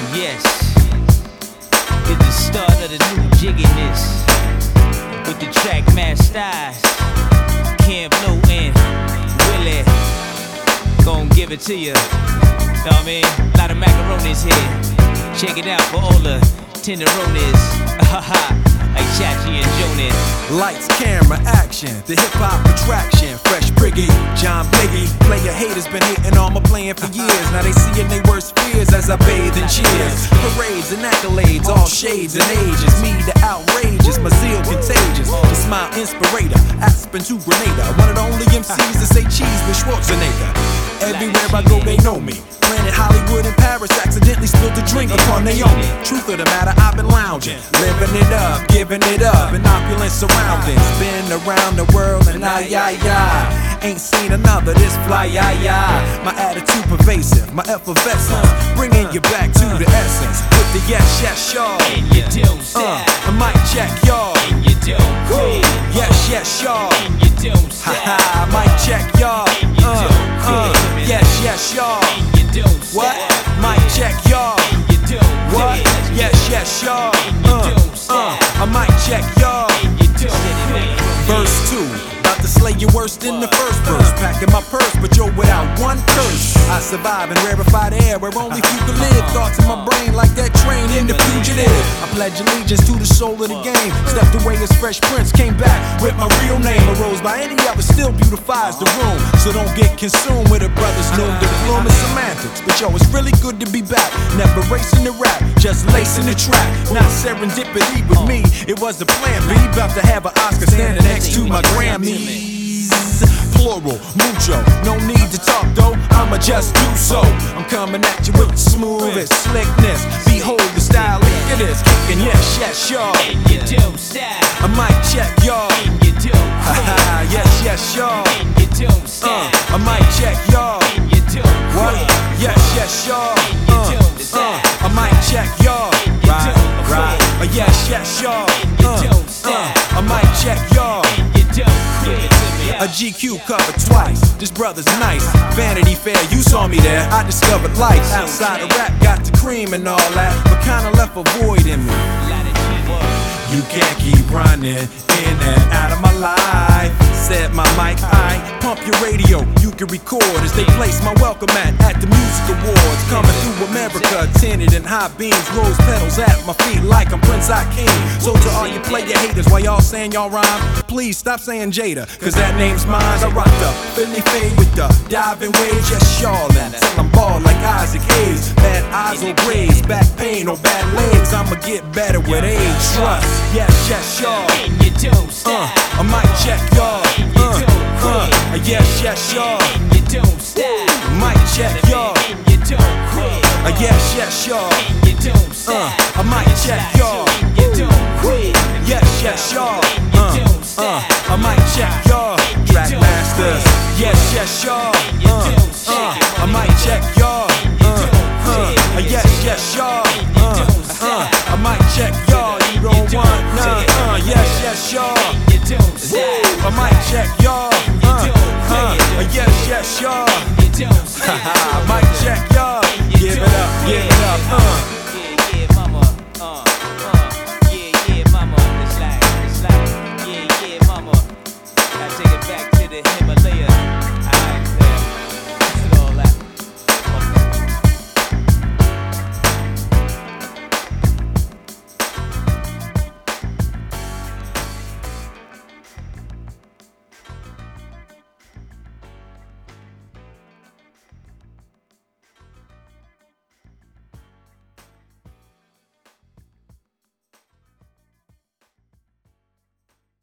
Yes, it's the start of the new jigginess with the track Masters, Ken Blue and Willie. Gon' give it to you. Know what I mean? A lot of macaronis here. Check it out for all the tenderonis. Like Chachi and Jonas. Lights, camera, action, the hip-hop attraction. Fresh Priggy, John Biggie. Player haters been hating on my playing for years. Now they seeing they worst fears as I bathe in cheers. Parades and accolades, all shades and ages. Me the outrageous, my zeal contagious. The smile inspirator, Aspen to Grenada. One of the only MCs to say cheese with Schwarzenegger. Everywhere I go they know me. Planet Hollywood and Paris accidentally spilled the drink upon Naomi. Truth of the matter, I've been lounging, living it up, giving it up in opulent surroundings. Been around the world and ain't seen another this fly, My attitude pervasive, my effervescence, bringing you back to the essence. With the yes, y'all. And you don't stop. A mic check, y'all. And you don't quit. Yes, y'all. And you don't stop. Ha mic check, y'all. And you don't quit. Yes, y'all. And you don't stop. What? Mic check, y'all. And you don't What? quit. Yes, y'all. And you don't stop. A mic check, y'all. And you don't quit. Verse 2, about to slay you worse than the first verse. Packing my purse, but yo, without one curse. I survive in rarefied air where only few can live. Thoughts in my brain like that train in the fugitive. I pledge allegiance to the soul of the game. Stepped away as Fresh Prince, came back with my real name. Arose by any other, still beautifies the room. So don't get consumed with a brother's new diploma and semantics. But yo, it's really good to be back. Never racing the rap, just lacing the track. Not serendipity with me, it was the plan B. About to have an Oscar standing next to my Grammys. Plural, mucho, no need to talk though, I'ma just do so. I'm coming at you with the smoothest slickness. Behold the style, look at this. Kicking yes, y'all. And you don't stop. A mic check, y'all. And you don't quit. Yes, y'all. And you don't stop. A mic check, y'all. And you don't What? quit. Yes, y'all. And you don't stop. A mic check, y'all. And you don't quit. Yes, y'all. And you don't stop. A mic check, y'all. And you don't quit. A GQ cover twice, this brother's nice. Vanity Fair, you saw me there. I discovered life outside of rap, got the cream and all that, but kinda left a void in me. You can't keep running in and out of my life. Said my mic, I pump your radio, you can record as they place my welcome at the music awards. Coming through America, tinted in high beams, rose petals at my feet like I'm Prince Hakeem. So to all you player haters, while y'all saying y'all rhyme, please stop saying Jada, cause that name's mine. I rock the Philly fade with the diving waves, yes y'all, and till I'm bald like Isaac Hayes. Bad eyes or grays, back pain or bad legs, I'ma get better with age. Trust, yes y'all. And you don't stop. A mic check, y'all. Yes, y'all. And you don't stop. Mic check, y'all. And you don't quit. Yes, y'all. And you don't stop. A mic check, y'all. And you don't quit. Yes, y'all. And you don't stop. A mic check, y'all. Track masters. Yes, y'all. And you don't stop. A mic check, y'all. Yes, y'all. A mic check, y'all. You don't want none. Yes, y'all. And you don't stop. A mic check, y'all. Yes, y'all. You don't stop. Mic